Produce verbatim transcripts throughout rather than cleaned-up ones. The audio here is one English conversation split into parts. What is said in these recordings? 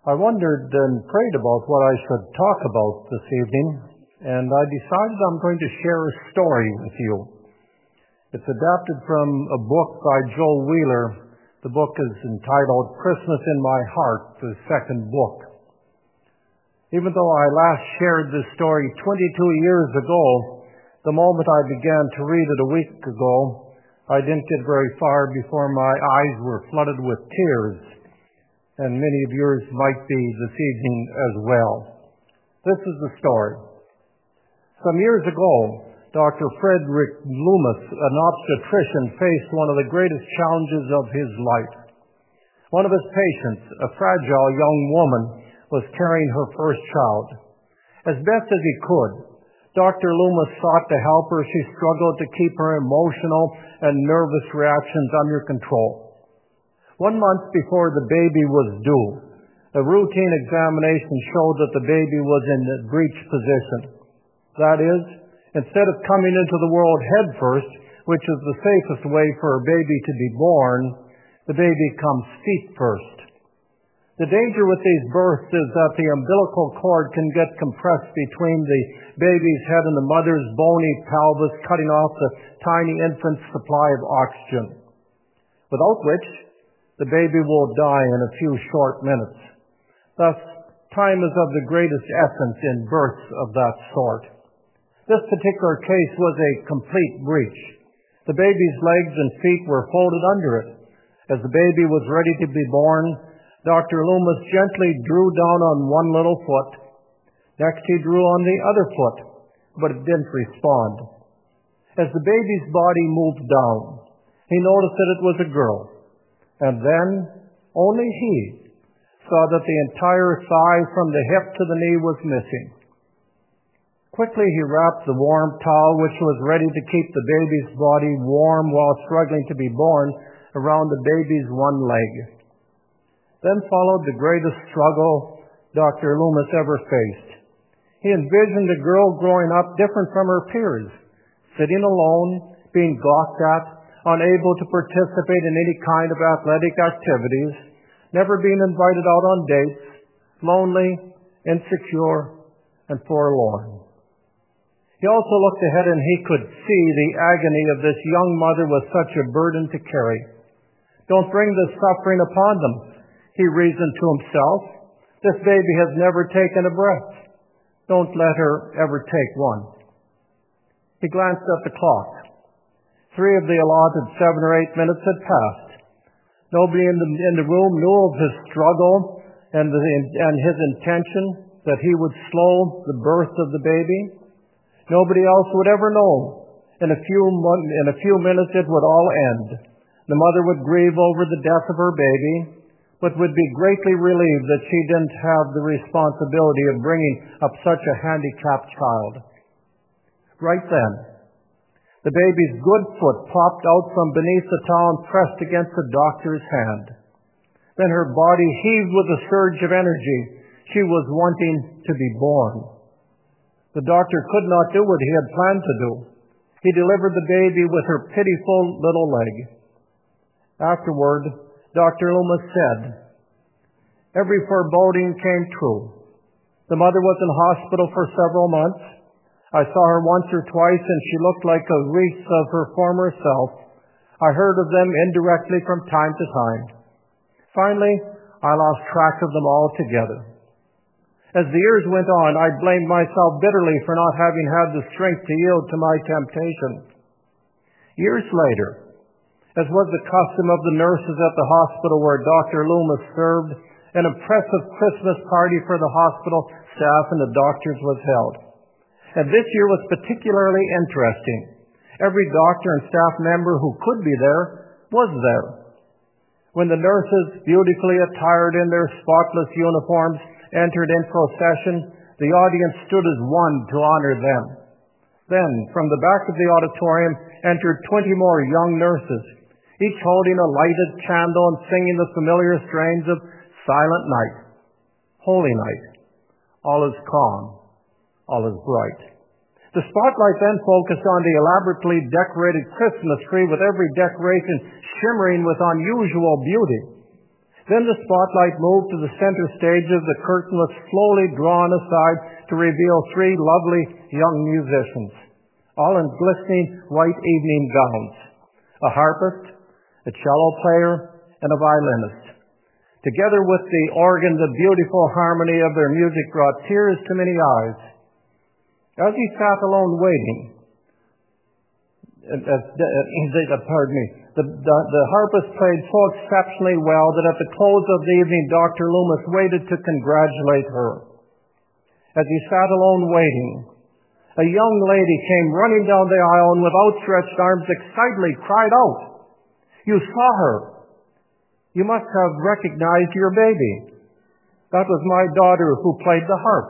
I wondered and prayed about what I should talk about this evening, and I decided I'm going to share a story with you. It's adapted from a book by Joe Wheeler. The book is entitled Christmas in My Heart, the second book. Even though I last shared this story twenty-two years ago, the moment I began to read it a week ago, I didn't get very far before my eyes were flooded with tears, and many of yours might be this evening as well. This is the story. Some years ago, Doctor Frederick Loomis, an obstetrician, faced one of the greatest challenges of his life. One of his patients, a fragile young woman, was carrying her first child. As best as he could, Doctor Loomis sought to help her. She struggled to keep her emotional and nervous reactions under control. One month before the baby was due, a routine examination showed that the baby was in a breech position. That is, instead of coming into the world head first, which is the safest way for a baby to be born, the baby comes feet first. The danger with these births is that the umbilical cord can get compressed between the baby's head and the mother's bony pelvis, cutting off the tiny infant's supply of oxygen, without which the baby will die in a few short minutes. Thus, time is of the greatest essence in births of that sort. This particular case was a complete breach. The baby's legs and feet were folded under it. As the baby was ready to be born, Doctor Loomis gently drew down on one little foot. Next he drew on the other foot, but it didn't respond. As the baby's body moved down, he noticed that it was a girl. And then, only he saw that the entire thigh from the hip to the knee was missing. Quickly he wrapped the warm towel, which was ready to keep the baby's body warm while struggling to be born, around the baby's one leg. Then followed the greatest struggle Doctor Loomis ever faced. He envisioned a girl growing up different from her peers, sitting alone, being gawked at, unable to participate in any kind of athletic activities, never being invited out on dates, lonely, insecure, and forlorn. He also looked ahead, and he could see the agony of this young mother with such a burden to carry. Don't bring this suffering upon them, he reasoned to himself. This baby has never taken a breath. Don't let her ever take one. He glanced at the clock. Three of the allotted seven or eight minutes had passed. Nobody in the, in the room knew of his struggle and, the, and his intention that he would slow the birth of the baby. Nobody else would ever know. In a few, in a few minutes it would all end. The mother would grieve over the death of her baby, but would be greatly relieved that she didn't have the responsibility of bringing up such a handicapped child. Right then, the baby's good foot popped out from beneath the towel and pressed against the doctor's hand. Then her body heaved with a surge of energy. She was wanting to be born. The doctor could not do what he had planned to do. He delivered the baby with her pitiful little leg. Afterward, Doctor Loomis said, every foreboding came true. The mother was in hospital for several months. I saw her once or twice, and she looked like a wreath of her former self. I heard of them indirectly from time to time. Finally, I lost track of them altogether. As the years went on, I blamed myself bitterly for not having had the strength to yield to my temptation. Years later, as was the custom of the nurses at the hospital where Doctor Loomis served, an impressive Christmas party for the hospital staff and the doctors was held. And this year was particularly interesting. Every doctor and staff member who could be there was there. When the nurses, beautifully attired in their spotless uniforms, entered in procession, the audience stood as one to honor them. Then, from the back of the auditorium, entered twenty more young nurses, each holding a lighted candle and singing the familiar strains of Silent Night, Holy Night, All is Calm, All is Bright. The spotlight then focused on the elaborately decorated Christmas tree, with every decoration shimmering with unusual beauty. Then the spotlight moved to the center stage as the curtain was slowly drawn aside to reveal three lovely young musicians, all in glistening white evening gowns, a harpist, a cello player, and a violinist. Together with the organ, the beautiful harmony of their music brought tears to many eyes. As he sat alone waiting, uh, uh, pardon me, the, the, the harpist played so exceptionally well that at the close of the evening, Doctor Loomis waited to congratulate her. As he sat alone waiting, a young lady came running down the aisle and with outstretched arms excitedly cried out, "You saw her! You must have recognized your baby. That was my daughter who played the harp.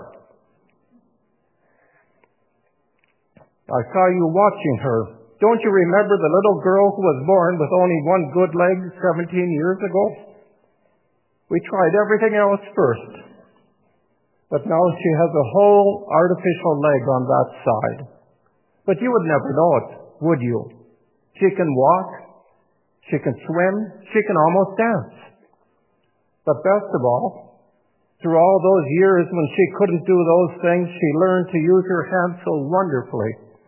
I saw you watching her. Don't you remember the little girl who was born with only one good leg seventeen years ago? We tried everything else first, but now she has a whole artificial leg on that side. But you would never know it, would you? She can walk. She can swim. She can almost dance. But best of all, through all those years when she couldn't do those things, she learned to use her hands so wonderfully.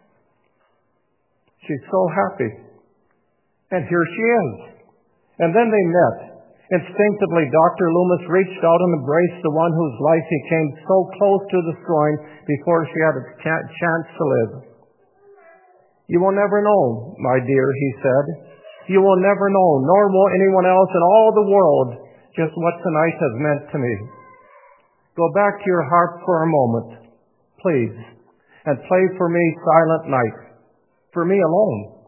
She's so happy. And here she is." And then they met. Instinctively, Doctor Loomis reached out and embraced the one whose life he came so close to destroying before she had a ch- chance to live. "You will never know, my dear," he said. "You will never know, nor will anyone else in all the world, just what tonight has meant to me. Go back to your harp for a moment, please, and play for me Silent Night, for me alone.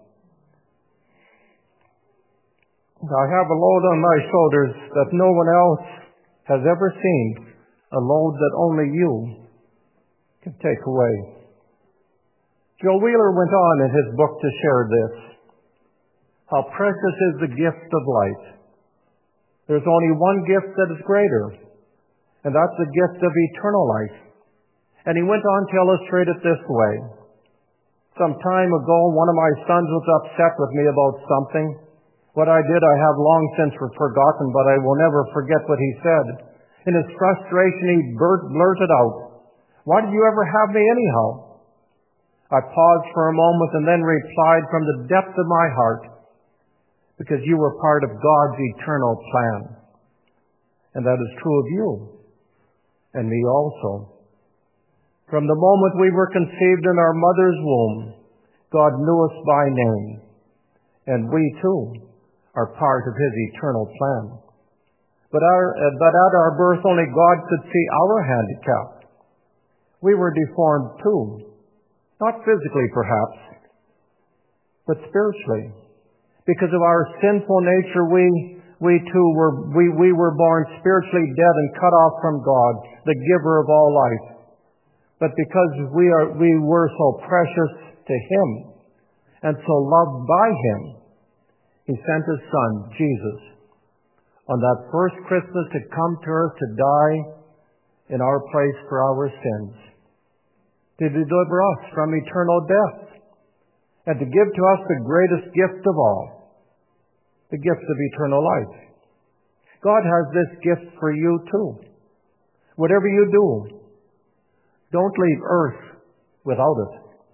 I have a load on my shoulders that no one else has ever seen, a load that only you can take away." Joe Wheeler went on in his book to share this. How precious is the gift of life. There's only one gift that is greater, and that's the gift of eternal life. And he went on to illustrate it this way. Some time ago, one of my sons was upset with me about something. What I did I have long since forgotten, but I will never forget what he said. In his frustration, he blurted out, "Why did you ever have me anyhow?" I paused for a moment and then replied from the depth of my heart, "Because you were part of God's eternal plan. And that is true of you and me also. From the moment we were conceived in our mother's womb, God knew us by name, and we too are part of His eternal plan. But, our, uh, but at our birth, only God could see our handicap. We were deformed too, not physically perhaps, but spiritually. Because of our sinful nature, we we too were we, we were born spiritually dead and cut off from God, the giver of all life. But because we are we were so precious to Him and so loved by Him, He sent His Son, Jesus, on that first Christmas to come to earth to die in our place for our sins, to deliver us from eternal death, and to give to us the greatest gift of all, the gift of eternal life. God has this gift for you too. Whatever you do, don't leave earth without it.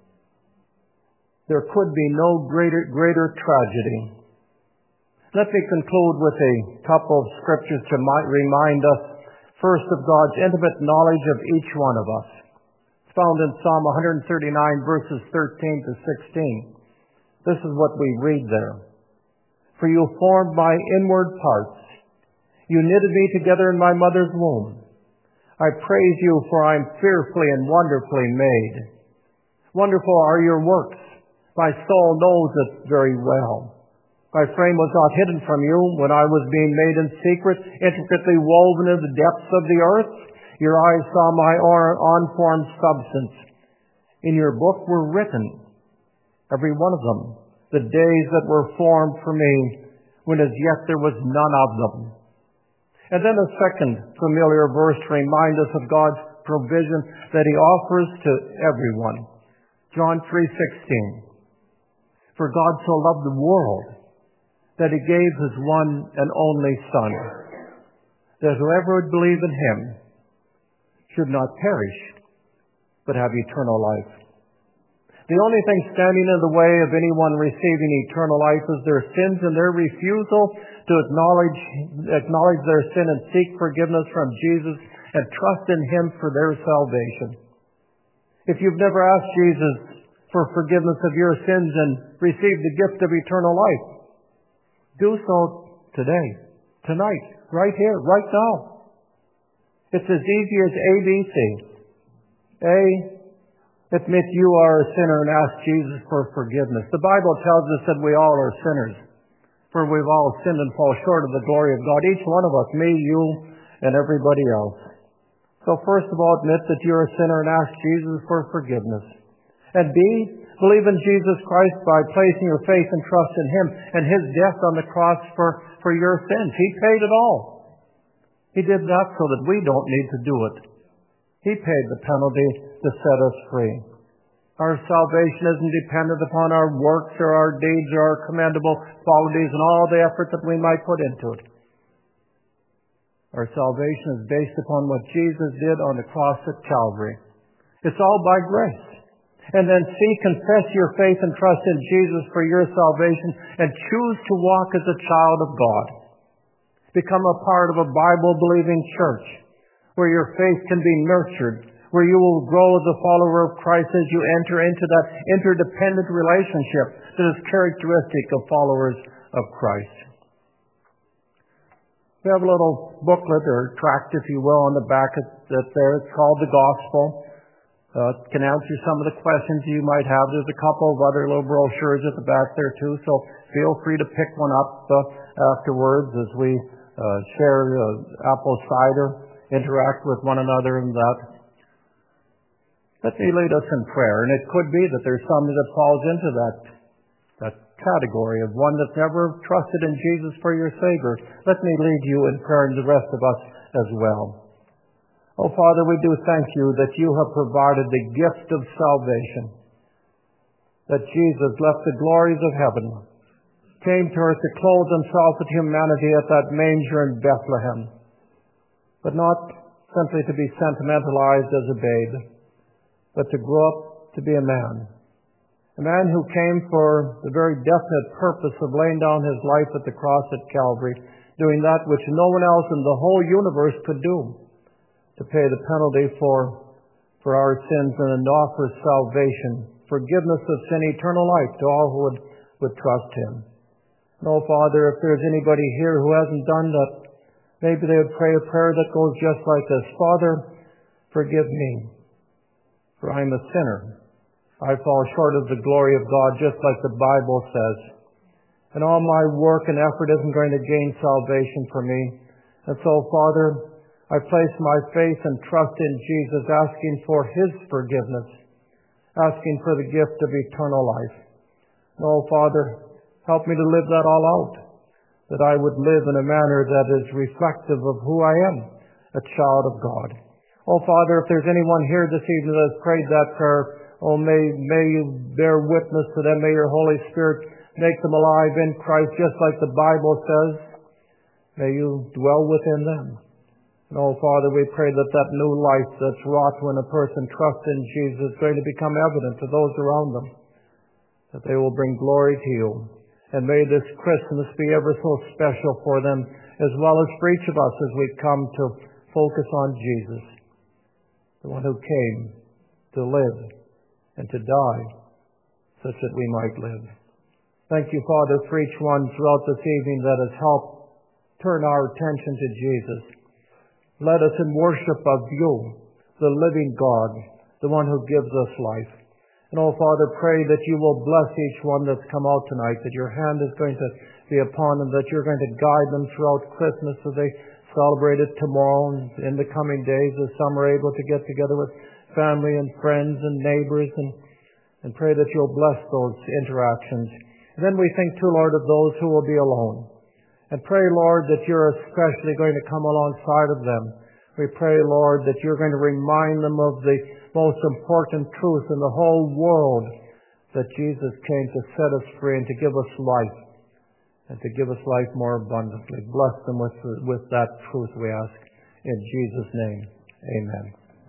There could be no greater, greater tragedy. Let me conclude with a couple of scriptures to remind us first of God's intimate knowledge of each one of us. It's found in Psalm one thirty-nine, verses thirteen to sixteen. This is what we read there. For you formed my inward parts. You knitted me together in my mother's womb. I praise you, for I am fearfully and wonderfully made. Wonderful are your works. My soul knows it very well. My frame was not hidden from you when I was being made in secret, intricately woven in the depths of the earth. Your eyes saw my unformed substance. In your book were written, every one of them, the days that were formed for me, when as yet there was none of them. And then a second familiar verse to remind us of God's provision that He offers to everyone. John three sixteen. For God so loved the world that He gave His one and only Son, that whoever would believe in him should not perish, but have eternal life. The only thing standing in the way of anyone receiving eternal life is their sins and their refusal to acknowledge, acknowledge their sin and seek forgiveness from Jesus and trust in him for their salvation. If you've never asked Jesus for forgiveness of your sins and received the gift of eternal life, do so today, tonight, right here, right now. It's as easy as A B C. A, admit you are a sinner and ask Jesus for forgiveness. The Bible tells us that we all are sinners, for we've all sinned and fall short of the glory of God. Each one of us, me, you, and everybody else. So first of all, admit that you're a sinner and ask Jesus for forgiveness. And B, believe in Jesus Christ by placing your faith and trust in him and his death on the cross for, for your sins. He paid it all. He did that so that we don't need to do it. He paid the penalty to set us free. Our salvation isn't dependent upon our works or our deeds or our commendable qualities and all the effort that we might put into it. Our salvation is based upon what Jesus did on the cross at Calvary. It's all by grace. And then C, confess your faith and trust in Jesus for your salvation and choose to walk as a child of God. Become a part of a Bible-believing church where your faith can be nurtured, where you will grow as a follower of Christ as you enter into that interdependent relationship that is characteristic of followers of Christ. We have a little booklet or tract, if you will, on the back of that there. It's called The Gospel. Uh, it can answer some of the questions you might have. There's a couple of other little brochures at the back there too, so feel free to pick one up uh, afterwards as we uh, share uh, apple cider, interact with one another in that. Let me lead us in prayer, and it could be that there's somebody that falls into that, that category of one that's never trusted in Jesus for your Savior. Let me lead you in prayer and the rest of us as well. Oh, Father, we do thank you that you have provided the gift of salvation, that Jesus left the glories of heaven, came to earth to clothe himself with humanity at that manger in Bethlehem, but not simply to be sentimentalized as a babe, but to grow up to be a man. A man who came for the very definite purpose of laying down his life at the cross at Calvary, doing that which no one else in the whole universe could do, to pay the penalty for, for our sins and to offer salvation, forgiveness of sin, eternal life to all who would, would trust him. And oh, Father, if there's anybody here who hasn't done that, maybe they would pray a prayer that goes just like this. Father, forgive me, for I'm a sinner. I fall short of the glory of God, just like the Bible says. And all my work and effort isn't going to gain salvation for me. And so, Father, I place my faith and trust in Jesus, asking for his forgiveness, asking for the gift of eternal life. And oh, Father, help me to live that all out, that I would live in a manner that is reflective of who I am, a child of God. Oh, Father, if there's anyone here this evening that has prayed that prayer, oh, may, may you bear witness to them. May your Holy Spirit make them alive in Christ, just like the Bible says. May you dwell within them. And oh, Father, we pray that that new life that's wrought when a person trusts in Jesus is going to become evident to those around them, that they will bring glory to you. And may this Christmas be ever so special for them, as well as for each of us as we come to focus on Jesus, the one who came to live and to die such that we might live. Thank you, Father, for each one throughout this evening that has helped turn our attention to Jesus. Let us in worship of you, the living God, the one who gives us life. And oh, Father, pray that you will bless each one that's come out tonight, that your hand is going to be upon them, that you're going to guide them throughout Christmas as they celebrate it tomorrow and in the coming days as some are able to get together with family and friends and neighbors, and, and pray that you'll bless those interactions. And then we think too, Lord, of those who will be alone. And pray, Lord, that you're especially going to come alongside of them. We pray, Lord, that you're going to remind them of the most important truth in the whole world, that Jesus came to set us free and to give us life. and to give us life more abundantly. Bless them with, with that truth, we ask. In Jesus' name, amen.